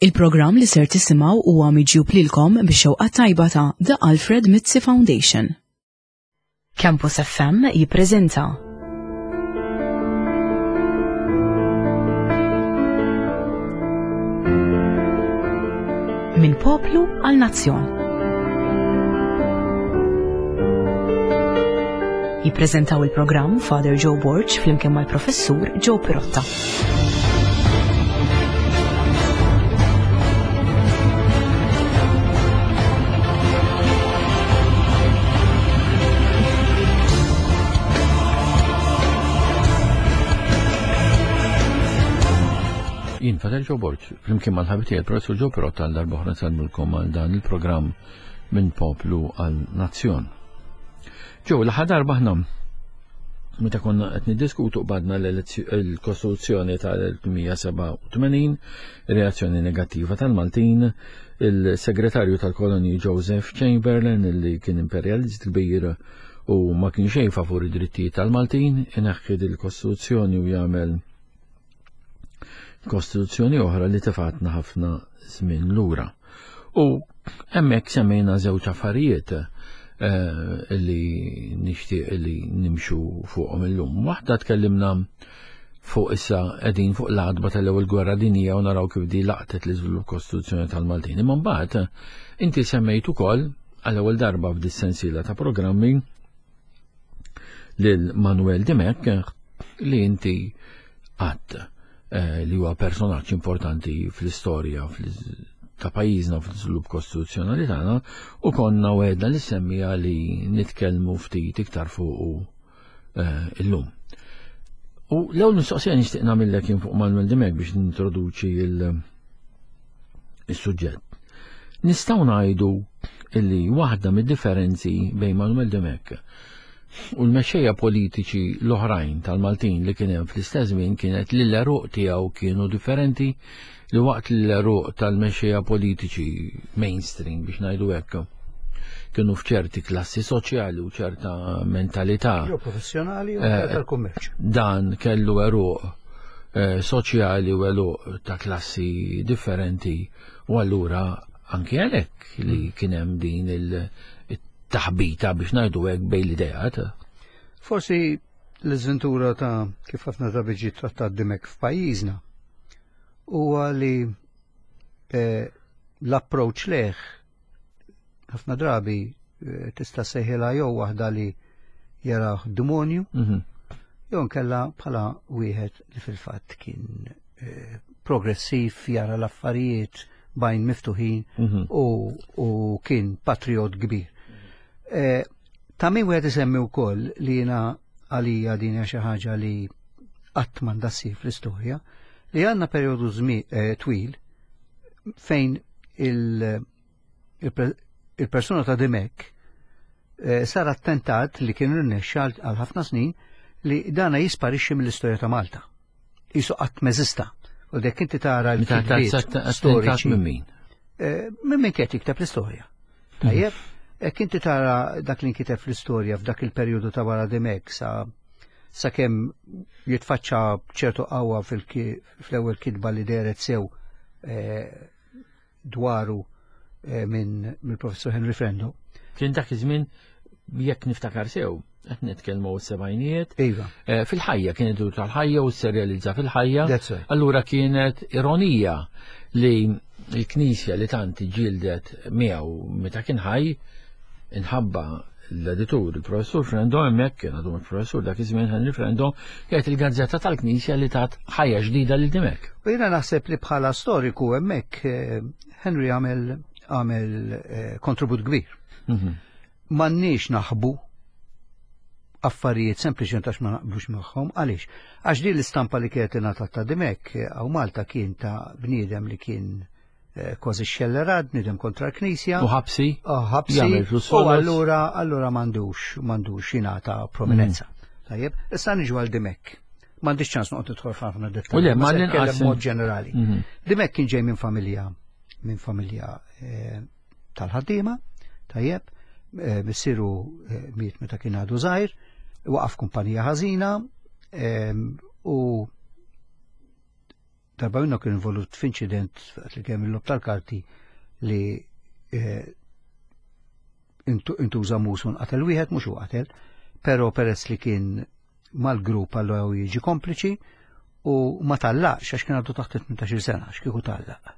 Il-programm li ser tisimgħu huwa miġjub lilkom bix-xewqa tajba ta' The Alfred Mizzi Foundation. Campus FM jippreżenta Min poplu għal nazzjon. Jippreżentaw il-programm Father Joe Borch flimkien mal-Professur Joe Pirotta. Jien Father Joe Borch, flimkien mal-ħabiti il-Professur Joe Pirotta għal darba oħra nsalmulkom għal dan il-programm Minn poplu għal nazzjon. Ġew l-aħħar darba aħna meta konna qed niddiskutu badna l-Kostituzzjoni tal-1987, reazzjoni negattiva tal-Maltin, il-Segretarju tal-Kolonji Joseph Chamberlain li kien imperjalist kbir u ma kien xejn favur id-drittijiet tal-Maltin, ineħħid il-Kostituzzjoni u jagħmel Kostituzzjoni oħra li tifatna ħafna żmien lura. U hemmhekk semmejna żewġ affarijiet li nixtieq li nimxu fuqhom illum. Waħda tkellimna fuq issa qegħdin fuq l-għadba tal-ewwel gwerra dinjija u naraw kif di laqtet l-iżvilupp Kostituzzjoni tal-Maltin. Imma mbagħad inti semmejt ukoll għall-ewwel darba f'dis-sensiela ta' programmi lil Manuel Dimek li inti għadd li huwa personaġġ importanti fl-istorja ta' pajjiżna fl-iżvilupp kostituzzjonali tagħna u konna wedna li semmija li nitkellmu ftit iktar fuq illum. U l-ewwel mistoqsija nixtieq nagħmellek jien fuq Manuel Dimek biex nintroduċi il-suġġett. Nistgħu ngħidu illi waħda mid-differenzi bejn Manuel Dimek u l-mexxejja politiċi l-oħrajn tal-Maltin li kien hemm fl-istess żmien kienet li l-eruq tiegħu kienu differenti li waqt li l-eruq tal-mexxejja politiċi mainstream biex ngħidu hekk kienu f'ċerti klassi soċjali u ċerta mentalità professjonali u tal-kummerċ. Dan kellu eruq soċjali u eruq ta' klassi differenti u allura anke għalhekk li kien hemm din taħbita biex ngħidu hekk bejn l-idejat. Forsi l-iżventura ta' kif ħafna drabi ġiet trattat Dimek f'pajjiżna huwa li l-approach leħ ħafna drabi tista' sejħilha jew waħda li jara demonju jew nkella bħala wieħed li fil-fatt kien progressiv jara l-affarijiet bajn miftuħin u kien patriot kbir. Ta' min wieħed isemmi wkoll li jiena għalija din hija xi ħaġa li qatt m'għandha ssir fl-istorja li għandna perjodu twil fejn il-persuna ta' Dimek sar attentat li kien irnexxa għal ħafna snin li dana jisparixxi mill-istorja ta' Malta. Isu qatt meżista. U dek inti tara l-kitbiet storiċi minn min? Minn min kien jikteb l-istorja. Tajjeb? Kinti tara dak li nkiteb fl-istorja f'dak il-perjodu ta' wara Dimek sa kemm jitfaċċa ċertu qawwa fl-ewwel kitba li deret sew dwaru mill-Professor Henry Frendo. Kien dak iż-żmien jekk niftakar sew qed nitkellmu s-sebgħinijiet. Iva. Fil-ħajja kienet dur tal-ħajja u s-serjalizza fil-ħajja. Allura kienet ironija li l-Knisja li tant ġildet miegħu meta kien ħaj inħabba l-editur, il-Professur Frendo, hemmhekk kien għadu il-Professur dak iż-żmien Henry Frendo, kienet il-Gazzetta tal-Knisja li tat ħajja ġdida lil Dimek. U jiena naħseb li bħala storiku hemmhekk Henry għamel kontribut kbir. M'għandniex naħbu affarijiet sempliċi għax ma naqblux magħhom, għaliex? Għax din l-istampa li kienet ingħatat ta' Dimek għaw Malta kien ta' bniedem li kien kważi xellerad, nidem kontra l-Knisja. U ħabsi? Ħabsi. U allura m'għandux jingħata prominenza. Tajjeb, issa niġu għal Dimek. M'għandix ċans noqgħod nidħol f'ħafna dettalji. Ma nitkellem mod ġenerali. Dimek kien ġej minn familja tal-ħaddiema, tajjeb, missieru miet meta kien għadu żgħir, waqaf kumpanija ħażina u darba minnu kien involut f'inċident li kemm il-lob tal-karti li intuża musun qatel wieħed mhux hu qatel, però peress li kien mal-grupp għallu jiġi kompliċi u ma tallaqx għax kien għaddu taħt 18 sena x'kieku tallaq.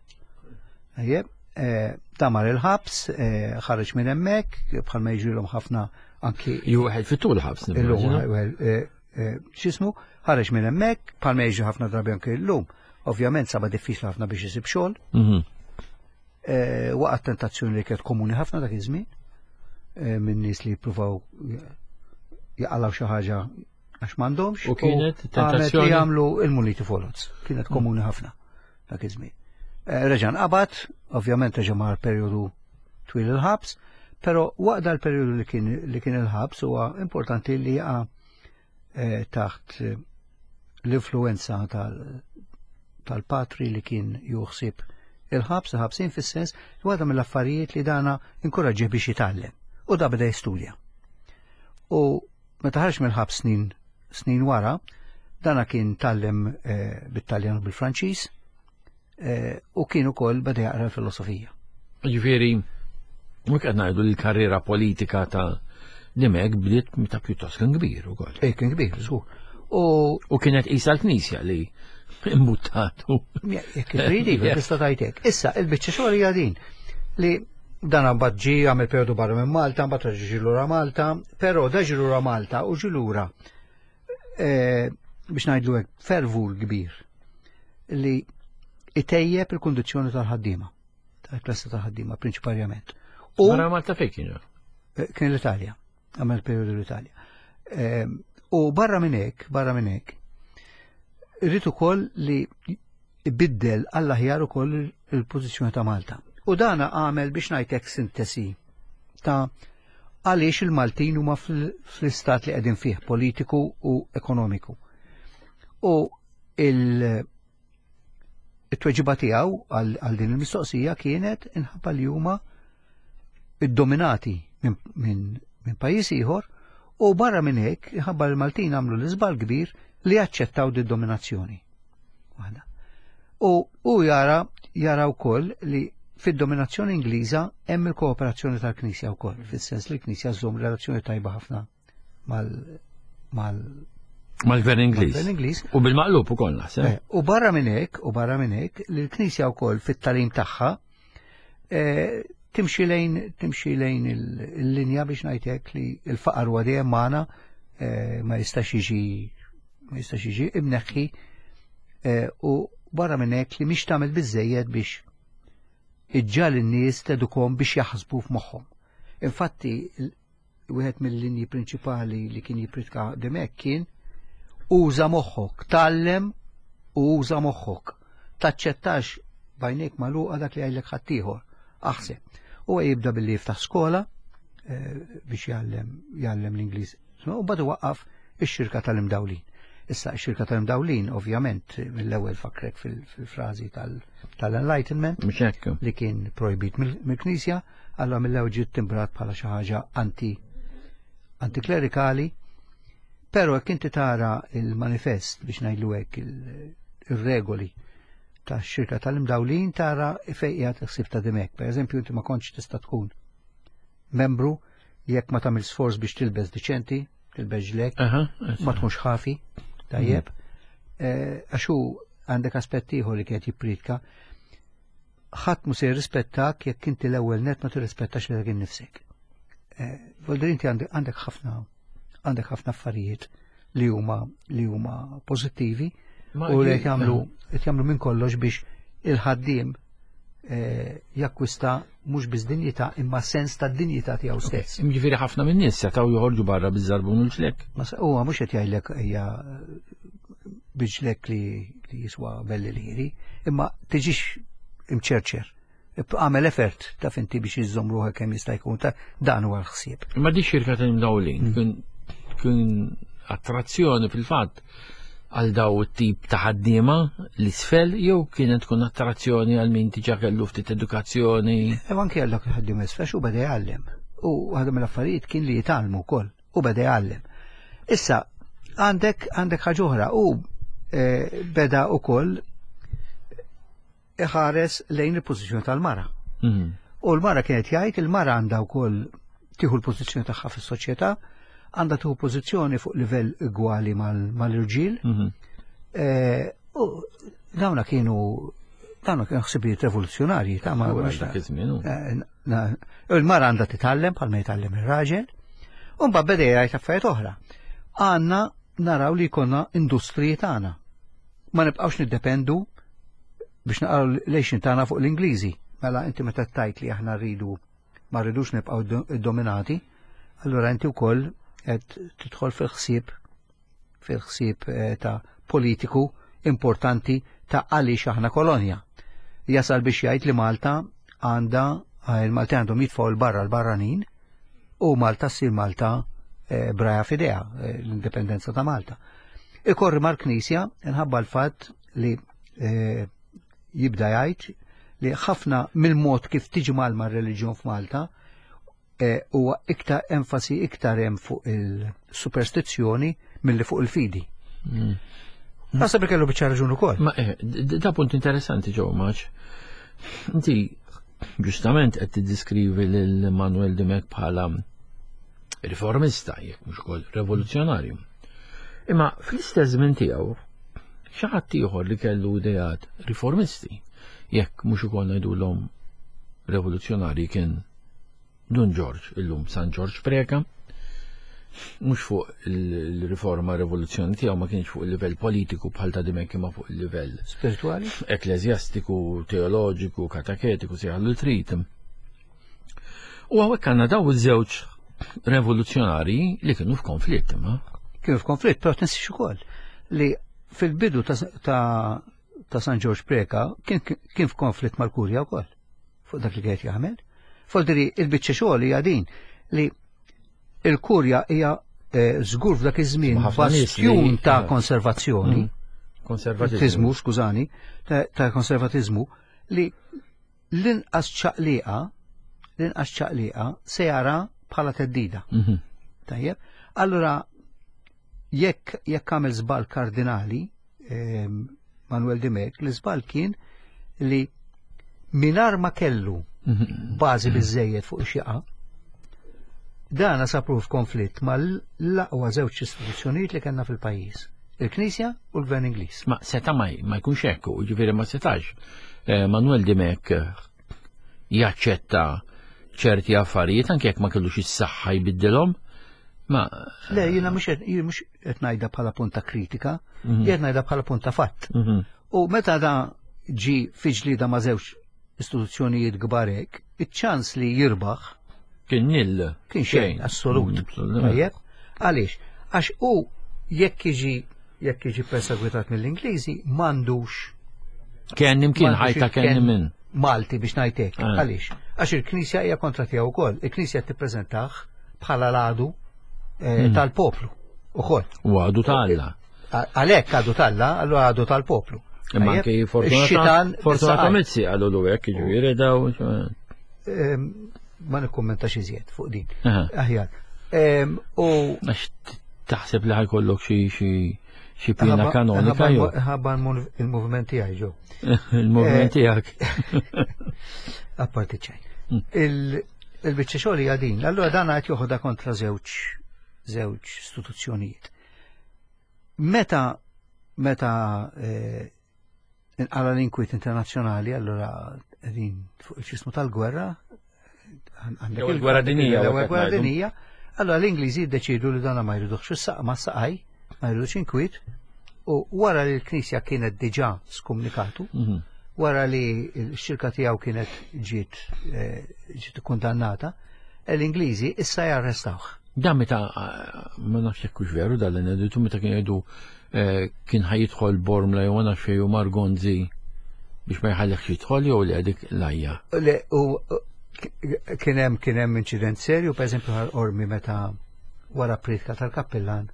Tamar il-ħabs, ħareġ minn hemmhekk bħalma jiġrilhom ħafna anki. Wieħed fit-tul ħabs x'ismu, ħareġ minn hemmhekk bħalma jiġri ħafna drabi anke llum. Ovvjament saba diffiċli ħafna biex isib xogħol. Waqgħet tentazzjoni li kienet komuni ħafna dak iż-żmien minn nies li jippruvaw jaqalaw xi ħaġa għax m'għandhomx. U kienet tentazzjoni li jagħmlu il-muniti folots. Kienet komuni ħafna dak iż-żmien. Reġan qabad, ovvjament reġa' mar perjodu twil il-ħabs, però waqda l-perjodu li kien il-ħabs huwa importanti li jaqa' taħt l-influenza tal-patri li kien juħsib il-ħabs, ħabsin fis-sens li waħda mill-affarijiet li dana inkoraġġih biex jitgħallem. U da beda jistudja. U meta ħarġ mill-ħabs snin wara, dana kien tallem bit-Taljan u bil-Franċiż, u kien ukoll beda jaqra l-filosofija. Ġifieri, mhux qed ngħidu l-karriera politika ta' Dimek bdiet meta pjuttost kien kbir ukoll. Kien kbir, żgur. U kienet qisha l-Knisja li imbuttatu. Jekk irridi, tista' tgħidlek. Issa il-biċċa xogħol hija din li dan mbagħad ġie għamel perjodu barra minn Malta, mbagħad ġi lura Malta, però da ġi lura Malta u ġi lura biex ngħidlu hekk fervur kbir li itejjeb il-kundizzjoni tal-ħaddiema, tal-klassi tal-ħaddiema prinċipalment. Barra Malta fejn kienu? Kien l-Italja, għamel perjodu l-Italja. U barra minn hekk, irrid ukoll li ibiddel għall-aħjar ukoll il-pożizzjoni ta' Malta. U dana għamel biex ngħidlek sintesi ta' għaliex il-Maltin huma fl-istat li qegħdin fih politiku u ekonomiku. U it-tweġiba tiegħu għal din il-mistoqsija kienet inħabba li huma iddominati minn pajjiż ieħor u barra minn hekk inħabba l-Maltin għamlu l-iżbal kbir li jaċċettaw din dominazzjoni. U jara wkoll li fid-dominazzjoni Ingliża hemm il-kooperazzjoni tal-Knisja wkoll, fis-sens li l-Knisja żżomm relazzjoni tajba ħafna mal-Gvern Ingliż. U bil-maqlub ukoll naħseb. U barra minn hekk li l-Knisja wkoll fit-talim tagħha timxi lejn il-linja biex ngħidlek li l-faqar huwa dejjem magħna ma jistax jiġi imneħħi u barra minn hekk li mhix tagħmel biżżejjed biex iġġal in-nies tedukhom biex jaħsbu f'moħħhom. Infatti wieħed mill-linji prinċipali li kien jippridka Dimek kien uża moħħok, tallem u uża moħħok. Taċċettax bajnejk magħluqa dak li għajlek ħaddieħor. Aħseb. U jibda billi jiftaħ skola biex jgħallem l-Ingliż. U badu waqqaf ix-xirka tal-imdawlin. Issa x-xirka tal-imdawlin ovvjament mill-ewwel fakrek fil-frażi tal-Enlightenment li kien projbit mill-Knisja, allura mill-ewwel ġiet timbrat bħala xi ħaġa antiklerikali. Pero jekk inti tara il-manifest biex ngħidlu hekk ir-regoli tax-xirka tal-imdawlin tara fejqija taħsib ta' Dimek. Pereżempju inti ma kontx tista' tkun membru jekk ma tagħmel sforz biex tilbes diċenti, tilbes ġlek, ma tkunx ħafi, tajjeb. Għax hu għandek aspett ieħor li kienet jippridka, ħadd mhu se jirrispettak jekk inti l-ewwel net ma tirrispettax lilek innifsek. Volder inti għandek ħafna affarijiet li huma pożittivi u li qed jagħmlu minn kollox biex il-ħaddiem jakkwista mhux biss dinjità imma sens tad-dinjità tiegħu stess. Jiġifieri ħafna minn nies setgħu joħorġu barra biż-żarbun u l-ġlek. Huwa mhux qed jgħidlek hija biġlek li jiswa belli liri, imma tiġix imċerċer. Għamel effort ta' finti biex iżżomm ruħek kemm jista' jkun dan huwa l-ħsieb. Imma di xirka tal-imdawlin kien attrazzjoni fil-fatt għal daw it-tip ta' ħaddiema l-isfel jew kienet tkun attrazzjoni għal min tiġa kellu ftit edukazzjoni. Anke għal dak il-ħaddiem isfel u beda jgħallem. U ħadem l-affarijiet kien li jitalmu wkoll u beda jgħallem. Issa għandek ħaġa oħra u beda wkoll iħares lejn il-pożizzjoni tal-mara. U l-mara kienet jgħid il-mara għandha wkoll tieħu l-pożizzjoni tagħha fis-soċjetà, għandha tieħu pożizzjoni fuq livell igwali mal-irġiel. U dawna kienu ħsibijiet revoluzzjonarji ta' il-mara għandha titgħallem bħalma jitgħallem ir-raġel, u mbagħad beda jgħid affarijiet oħra. Għandna naraw li jkollna industriji tagħna. Ma nibqgħux niddependu biex naqgħu lejxin tagħna fuq l-Ingliżi. Mela inti meta tajt li aħna ma rridux nibqgħu dominati, allura inti wkoll qed tidħol fil-ħsieb ta' politiku importanti ta' għaliex aħna kolonja. Jasal biex jgħid li Malta il-Malti għandhom jitfgħu l-barra l-barranin u Malta ssir Malta braja fidea l-indipendenza ta' Malta. Ikorri mal-Knisja inħabba l-fatt li jibda jgħid li ħafna mill-mod kif tiġi malma r-reliġjon f'Malta huwa iktar enfasi iktar hemm fuq il-superstizzjoni milli fuq il-fidi. Naħseb li kellu biċċa raġun ukoll. Ma da punt interessanti ġew maċ. Inti ġustament qed tiddiskrivi lil Manuel Dimek bħala riformista, jekk mhux ukoll revoluzzjonarju. Imma fl-istess żmien tiegħu xi ħadd ieħor li kellu idejat riformisti, jekk mhux ukoll ngħidulhom revoluzzjonarji kien Dun George, illum San George Preka, mhux fuq il-riforma rivoluzzjoni tiegħu ma kienx fuq il-livell politiku bħal ta' Dimek imma fuq il-livell spirituali, ekklesjastiku, teoloġiku, kataketiku seħħu l-trit. U hawnhekk għandna daw iż-żewġ revoluzzjonarji li kienu f'konflitt, ma? Kienu f'konflitt, però tinsix ukoll li fil-bidu ta' San George Preka kien f'konflitt mal-Kurja wkoll fuq dak li qed jagħmel. Fodri il-biċċa xogħol hija din li il-Kurja hija żgur f'dak iż-żmien bastjun ta' konservazzjoni, konservatizmu, skużani, ta' konservatizmu li l-inqas ċaqliqa se jara bħala teddida. Tajjeb, allura jekk għamel żball kardinali Manuel Dimek, l-żball kien li minar ma kellu bażi biżejjed fuq ix-xieqa, dana sapru f'konflitt mal-aqwa żewġ istituzzjonijiet li kellna fil-pajjiż, il-Knisja u l-Gvern Ingliż. Ma seta ma jkunx hekk, ġifieri ma setax Manuel Dimek jaċċetta ċerti affarijiet anke jekk ma kellux is-saħħa jbiddilhom. Ma le, jiena mhux qed ngħidha bħala punta kritika, qed ngħidha bħala punta fatt. U meta da ġi fi ġlieda ma' żewġ istituzzjonijiet kbar hekk, iċ-ċans li jirbaħ kien nil. Kien xejn assolut. Tajjeb? Għaliex? Għax u jekk jiġi persegwitat mill-Ingliżi m'għandux kien imkien ħajta kien minn Malti biex ngħidlek. Għaliex? Għax il-Knisja hija kontra tiegħu wkoll. Il-Knisja tippreżentah bħala l-għadu tal-poplu ukoll. U għadu tal-Alla. Għalhekk għadu tal-Alla, allura għadu tal-poplu. Imma anke fortunatament si għalu l-għek ġifieri daw. Ma nikkummentax iżjed fuq din. Aħjar. Għax taħseb li ħajkollok xi pjena kanonika jew. Ħabba il-moviment tiegħi ġew. Il-moviment tiegħek. Apparti ċejn. Il-biċċa xogħol hija din. Allura dan qed joħodha kontra żewġ istituzzjonijiet. Meta inqala l-inkwit internazzjonali, allura qegħdin fuq il-ċismu tal-gwerra, il-gwerra dinija, allora l-Ingliżi jiddeċidu li dana ma jridux ma saqaj, ma jridux inkwit, u wara li l-Knisja kienet diġà skomunikatu, wara li l-xirka tiegħu kienet ġiet kundannata, l-Ingliżi issa jarrestawh. Dan meta ma nafx jekk hux veru dal-ineditu meta kien jgħidu kien ħajidħol Bormla jew nafx fejn Margonzi biex ma jħallekx jidħol jew li għadik lajja. Kien hemm inċident serju, pereżempju għal-Ormi meta wara pritka tal-kappellan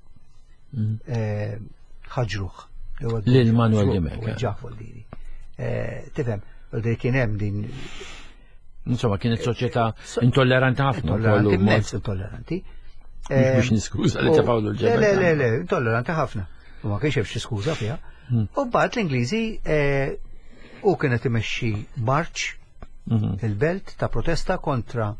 ħaġruh. Lil Manuel Dimek. Ġafol diri. Tifhem, kien hemm din. Insomma, kienet soċjetà intolleranti ħafna. Intolleranti. Biex niskuża li tafawlu l-ġebel. Le, intolleranti ħafna. U ma kienx hemm xi skuża fiha. U mbagħad l-Ingliżi u kienet imexxi marċ il-belt ta' protesta kontra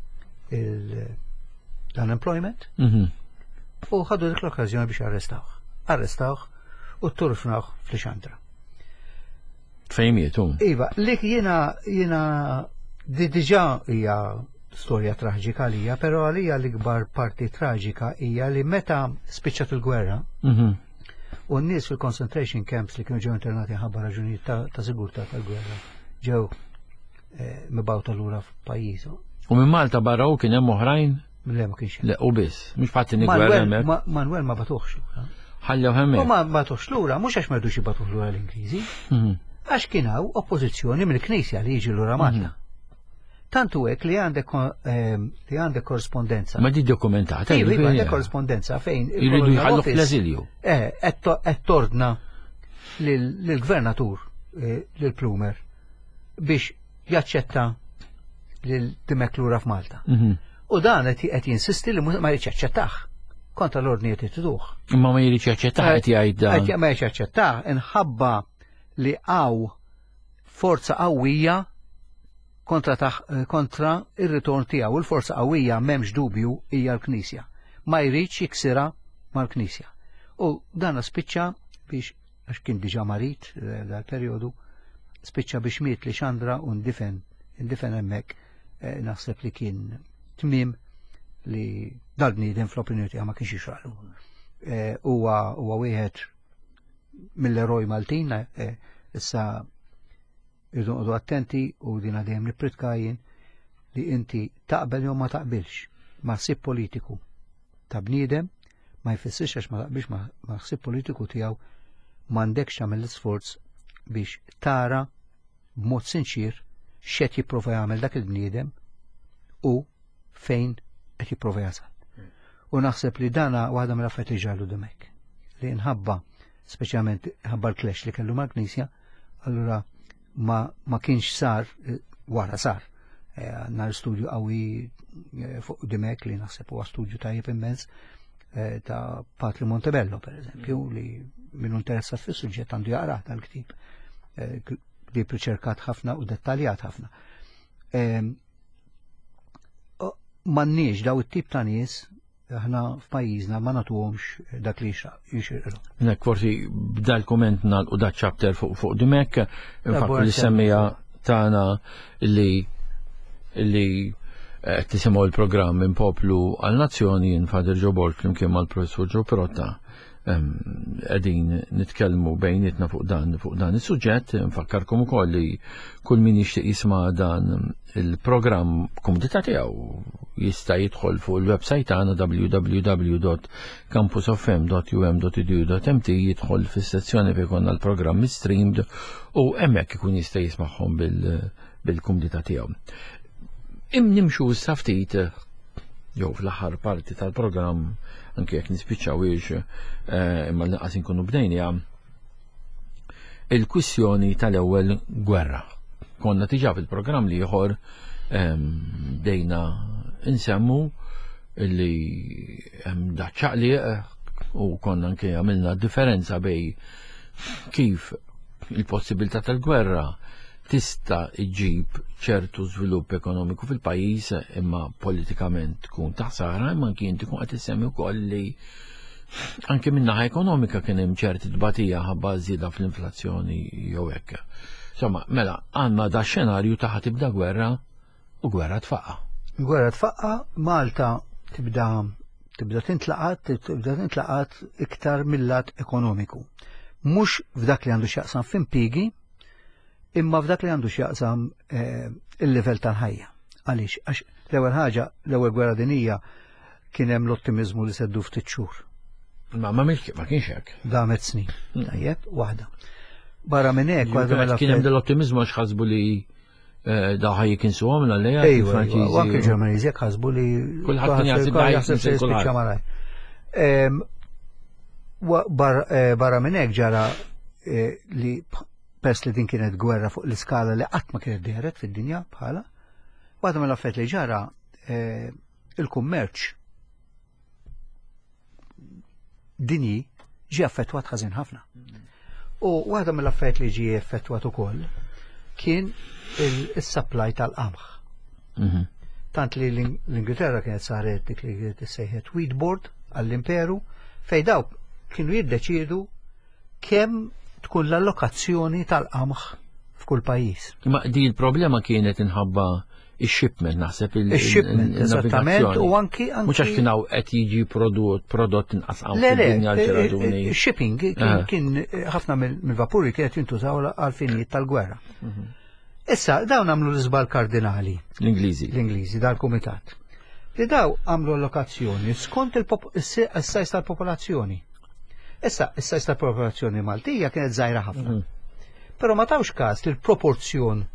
l-unemployment u ħadu dik l-okkażjoni biex arrestawh u turfnawh fl-Xandra. Fejmietu. Iva, lik jiena diġà hija storja traġika għalija, però għalija l-ikbar parti traġika hija li meta spiċċat il-gwerra u n-nies fil-concentration camps li kienu ġew internati ħabba raġunijiet ta' sigurtà tal-gwerra ġew mibgħuta lura f'pajjiżu. U minn Malta barra u kien hemm oħrajn? Le ma kienx. Le u biss, mhux fattini gwerra hemmhekk. Manuel ma batuħx lura. Ħallew hemmhekk. U ma batuħx lura, mhux għax m'rdux jibatuħ lura l-Ingliżi. Għax kien hawn oppożizzjoni mill-Knisja li jiġi lura Malta. Tantu hekk li għandek korrespondenza. Ma di dokumentata. Iva, għandek korrespondenza fejn jridu jħallu fl-eżilju. Qed tordna lill-gvernatur lill-Plumer biex jaċċetta lil Dimek lura f'Malta. U dan qed jinsisti li ma jridx jaċċettaħ kontra l-ordnijiet tituħ. Imma ma jridx jaċċettaħ qed jgħid dan. Ma jridx jaċċettaħ inħabba li hawn forza qawwija kontra ir-ritorn tiegħu. Il-forza qawwija m'hemmx dubju hija l-Knisja. Ma jridx jiksira mal-Knisja. U dan spiċċa biex għax kien diġà marit dal-perjodu spiċċa biex miet li Xandra u ndifen hemmhekk naħseb li kien tmiem li dal-bniedem fl-opinjoni tiegħu ma kienx jixralu. Huwa wieħed mill-eroj Maltin issa irdu noqogħdu attenti u dina dejjem nippritkajjin li inti taqbel jew ma taqbilx ma' ħsieb politiku ta' bniedem ma jfissirx għax ma taqbilx ma' ħsieb politiku tiegħu m'għandekx tagħmel l-isforz biex tara b'mod sinċir x'qed jipprova jagħmel dak il-bniedem u fejn qed jipprova jasal. U naħseb li dana waħda mill-affarijiet li ġarlu demek. Li nħabba speċjalment ħabba l-clash li kellu mal-Knisja, allura ma kienx sar wara sar. Nar studju qawwi fuq demek li naħseb huwa studju tajjeb immens ta' Patri Montebello pereżempju li minnu interessat fis-suġġett għandu jaqra tal-ktib. Li riċerkat ħafna u dettaljat ħafna. M'għandniex daw it-tip ta' nies aħna f'pajjiżna ma nagħtuhomx dak li jixirqu. Nek forsi bda l-komment nagħlqu dak chapter fuq dimek, infakku li semmija tagħna li tisimgħu l-programm minn Poplu għal Nazzjoni Fader Joe Borg flimkien mal-Professur Joe Perotta qegħdin nitkellmu bejnietna fuq dan is-suġġett. Nfakkarkom ukoll li kull min jixtieq jisma' dan il-programm komunità tiegħu jista' jidħol fuq il-website tagħna www.campusofm.um.edu.mt jidħol fis-sezzjoni fejn konna l-programm streamed u hemmhekk ikun jista' jismagħhom bil-komunità tiegħu. Nimxu issa ftit jew fl-aħħar parti tal-programm anke jekk nispiċċawiex imma l-naqas inkunu bdejnija il-kwissjoni tal-ewwel gwerra. Konna tiġa fil-programm li ieħor bdejna insemmu li hemm daċċaqliq u konna anke għamilna differenza bej kif il-possibilità tal-gwerra tista' iġġib ċertu żvilupp ekonomiku fil-pajjiż imma politikament tkun taħsara, imma kien tkun qed issemmi wkoll li anke min-naħa ekonomika kien hemm ċerti tbatija ħabba żieda fl-inflazzjoni jew hekk. Insomma, mela għandna da xenarju ta' tibda gwerra u gwerra tfaqqa. Gwerra tfaqqa, Malta tibda tintlaqat iktar mill-lat ekonomiku. Mhux f'dak li għandu x'jaqsam f'impjiegi, imma f'dak li għandu x'jaqsam il-livell tal-ħajja. Għaliex? Għax l-ewwel ħaġa, l-ewwel gwerra dinija kien hemm l-ottimizmu li seddu ftit xhur. Ma kienx hekk. Damet snin. Tajjeb, waħda. Barra minn hekk kien hemm dell-ottimizmu għax ħasbu li daħaj kinsuhom l-alleja. Ejwa, u anke Ġermaniżi jekk ħasbu li kulħadd kien jaħseb se jispiċċa malaj. Barra minn hekk ġara li pers li din kienet gwerra fuq l-iskala li qatt ma kienet deret fid-dinja bħala, waħda mill-affarijiet li ġara il-kummerċ dinji ġie affettwat ħażin ħafna. U waħda mill-affarijiet li ġie affettwat ukoll kien il-supply tal-qamħ. Tant li l-Ingilterra kienet saret dik li tissejħet Wheat Board għall-Imperu fejn dawk kienu jiddeċiedu kemm tkun l-allokazzjoni tal-qamħ f'kull pajjiż. Ma di l-problema kienet inħabba il-shipment, naħseb il-shipment, eżattament, u anki. Mux għax kienaw qed jiġi prodott inqas Le, shipping kien ħafna mill-vapuri kienet jintużaw għal-finijiet tal-gwerra. Issa, dawn għamlu l-iżbal kardinali. L-Ingliżi, dal-Kumitat. Li daw għamlu allokazzjoni skont il-sajs tal-popolazzjoni. Issa, is-sajs tal-popolazzjoni Maltija kienet żgħira ħafna. Però ma tawx każ li l-proporzjon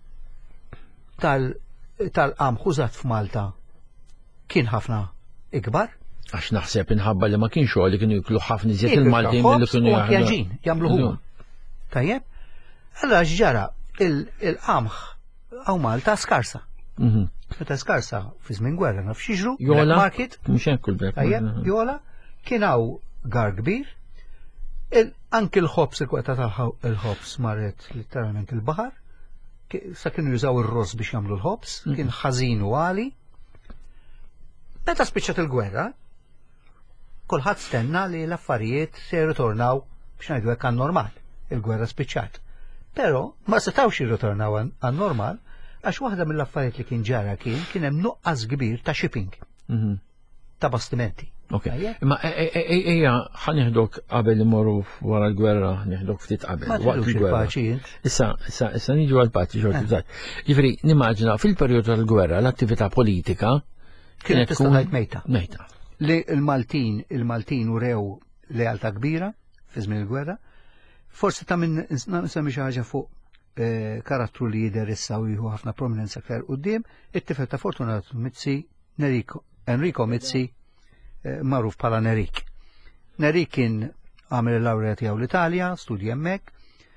tal-qamħ użat f'Malta kien ħafna ikbar. Għax naħseb inħabba li ma kienx xogħol li kienu jiklu ħafna iżjed il-Maltin milli kienu jaġin, jagħmlu huma. Tajjeb? Allura x'ġara il-qamħ għaw Malta skarsa. Meta skarsa fi żmien gwerra naf xiġru, Jola market, mhux hemm kull black. Tajjeb, Jola kien hawn gar kbir. Anki l-ħobs, il-kweta tal-ħobs marret letteralment il-baħar. Sa kienu jużaw ir-ross biex jagħmlu l-ħobs, kien ħażin u għali. Meta spiċċat il-gwerra, kulħadd stenna li l-affarijiet se jirritornaw biex ngħidu hekk għan-normal, il-gwerra spiċċat. Però ma setgħux jirritornaw għan-normal għax waħda mill-affarijiet li kien ġara kien hemm nuqqas kbir ta' shipping ta' bastimenti. Ok, ma ejja ħanieħdok qabel imorru wara l-gwerra, nieħdok ftit qabel. Waqt il-gwerra. Issa niġu għal-paċi xorti bżgħar. Ġifieri nimmaġina fil-perjodu tal-gwerra l-attività politika kienet tista' tgħid mejta. Mejta. Li il-Maltin urew lealtà kbira fi żmien il-gwerra. Forsi ta' minn nsemmi xi ħaġa fuq karattru li jidher issa u jieħu ħafna prominenza aktar quddiem, it-tifel ta' Fortunato Mizzi, Enrico Mizzi, magħruf bħala Nerik. Nerik kien għamel il-lawrea tiegħu l-Italja, studja hemmhekk.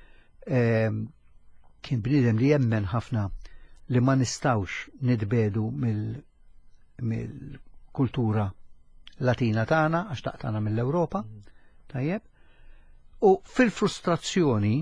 Kien bniedem li jemmen ħafna li ma nistawx nitbedu mill-kultura Latina tagħna għax taqtana mill-Ewropa. Tajjeb. U fil-frustrazzjoni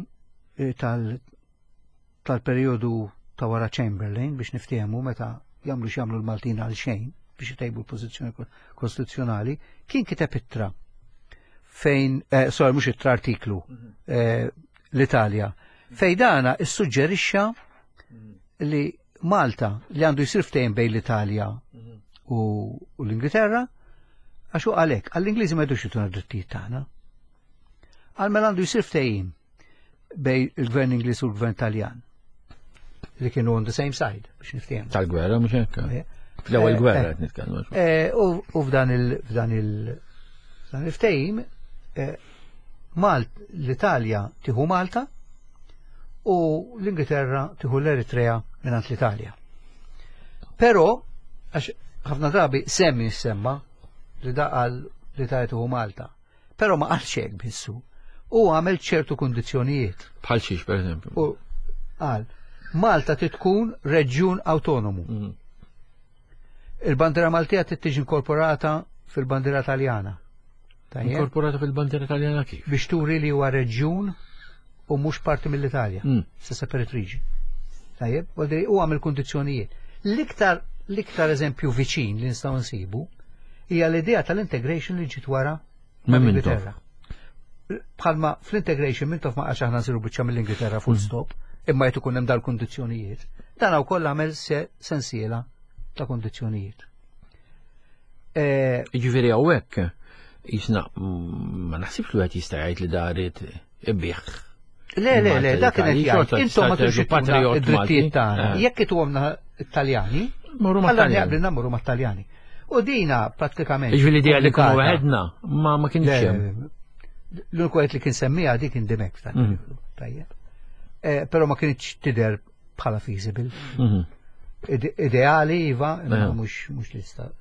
tal-perjodu ta' wara Chamberlain biex niftehmu meta jagħmlu l-Maltin għal xejn biex jtejbu l-pożizzjoni kostituzzjonali, kien kiteb ittra fejn, mhux ittra artiklu, l-Italja, fejn dana issuġġerixxa li Malta li għandu jsir ftehim bejn l-Italja u l-Ingilterra, għax hu għalhekk, għall-Ingliżi ma jdux jituna d-drittijiet tagħna. Għalmel għandu jsir ftehim bejn il-Gvern Ingliż u l-Gvern Taljan li kienu on the same side biex niftehmu. Tal-gwerra mhux hekk. Fl-ewwel gwerra qed nitkellmu. U f'dan il-ftehim l-Italja tieħu Malta u l-Ingilterra tieħu l-Eritrea mingħand l-Italja. Però għax ħafna drabi semma li daqal l-Italja tieħu Malta. Però ma qalx hekk bissu. U għamel ċertu kundizzjonijiet. Bħal xiex pereżempju. U qal Malta tkun reġjun awtonomu. Il-bandera Maltija tiġi inkorporata fil-bandera Taljana. Inkorporata fil-bandera Taljana kif? Biex turi li huwa reġjun u mhux parti mill-Italja. Se separate region. Tajjeb, u għamel kundizzjonijiet. L-iktar eżempju viċin li nistgħu nsibu hija l-idea tal-integration li ġiet wara mill-Ingilterra. Bħalma fl-integration minn tof ma għax aħna nsiru biċċa mill-Ingilterra full stop, imma jtu kun hemm dal-kundizzjonijiet. Dan wkoll għamel sensiela ta' kondizzjonijiet. Ġifieri hawnhekk jisna ma naħsibx li qed jista' jgħid li daret ibbieħ. Le, dak kien jgħid. Intom ma tridx id-drittijiet tagħna. Jekk ituhomna Italjani, allura jaqblilna mmorru mat-Taljani. U dina prattikament. Ġifieri idea li kunu waħedna ma kienx hemm. L-ukwet li kien semmija dik indemek tajjeb. Però ma kienx tidher bħala feasible. Ideali, iva, mux lista.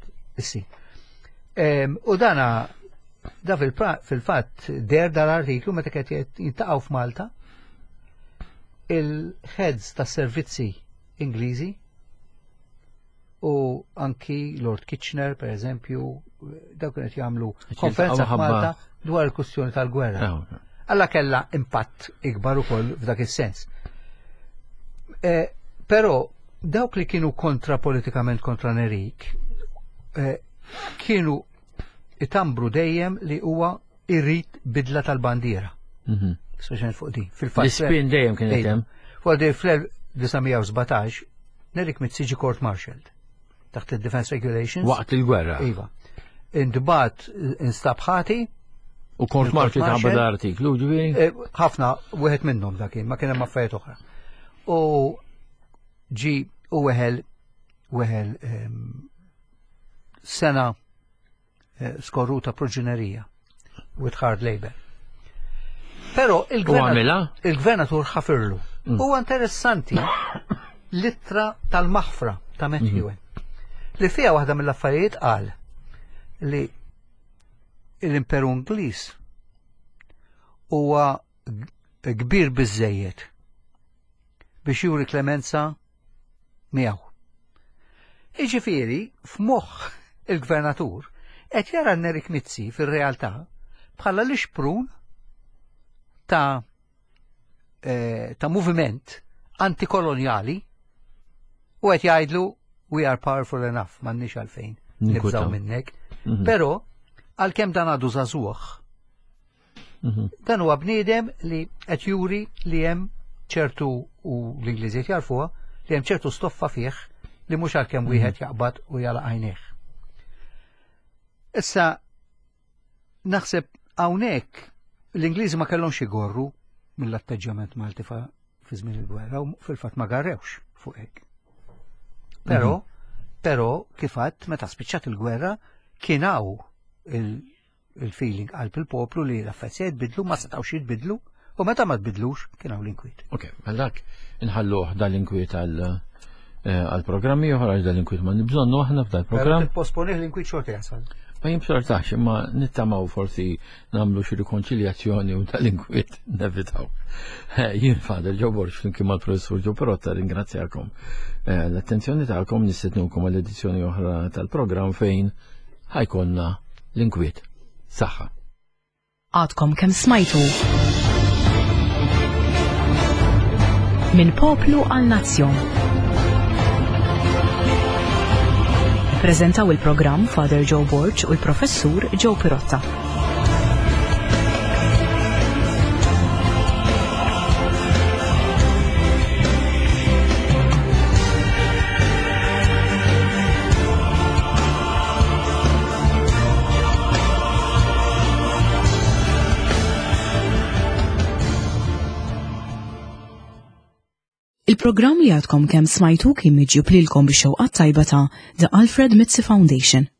U dana, da fil-fat, dal-artiklu, meta kħet jintaqaw f'Malta, il-heads ta' servizzi Ingliżi u anki Lord Kitchener, per eżempju, daw kienet jagħmlu konferenza f'Malta dwar il-kustjoni tal-gwerra. Alla kella impatt ikbar ukoll f'dak is-sens. Però dawk li kienu politikament kontra Nerik kienu itambru dejjem li huwa irrid bidla tal-bandiera. Speċjalment fuq di. L-ispin dejjem kien hemm. Fuq di fl-1917 Nerik Mitzi court martialed taħt il-Defense Regulations. Waqt il-gwerra. Iva. Indbat instabħati. U court martial ta' l-artiklu ġifieri? Ħafna wieħed minnhom dakin, ma kien hemm affarijiet oħra. U ġi u weħel sena skorruta proġinerija with hard labor. Pero il-gvernatur ħafirlu. Huwa interessanti l-ittra tal-maħfra ta' Metjuen li fija waħda mill-affarijiet qal li l-Imperu Ingliż huwa kbir biżejjed biex juri klemenza miegħu. Jiġifieri f'moħħ il-gvernatur qed jara Nerik Mitzi fir-realtà bħala l-ixprun ta' moviment antikoloniali u qed jgħidlu we are powerful enough, m'għandniex għalfejn nibżgħu minnek. Però għalkemm dan għadu żagħżugħ, dan huwa bniedem li qed juri li hemm ċertu u l-Ingliżiet jarfuha li hemm ċertu stoffa fih li mhux għalkemm wieħed jaqbad u jala għajnejh. Issa naħseb hawnhekk l-Ingliżi ma kellhomx igorru mill-atteġġjament Malti fi żmien il-gwerra u fil-fatt ma garrewx fuq hekk. Però kif għadd meta spiċċat il-gwerra kien hawn il-feeling qalb il-poplu li l-affarijiet bidlu ma setgħux jitbidlu u meta ma tbidlux kien hawn l-inkwiet. Ok, għallak inħalluh dal-inkwiet għal-programmi oħra dal-inkwiet ma nibżonnu aħna f'dal-programm. Posponih l-inkwiet xorta jasal. Ma jimxortax, imma nittamaw forsi namlu xi rikonċiljazzjoni u tal-inkwiet nevitaw. Jien Fader Joe Borg flimkien mal-Professur Joe Pirotta ringrazzjakom l-attenzjoni tagħkom nistednukom għall-edizzjoni oħra tal-programm fejn ħajkonna l-inkwiet. Saħħa. Għadkom kemm smajtu minn poplu għal nazzjon. Prezentaw il-programm Father Joe Borg u l-Professur Joe Pirotta. Il-programm li għadkom kemm smajtu kien miġjub lilkom bix-xewqat tajba ta' The Alfred Mitzi Foundation.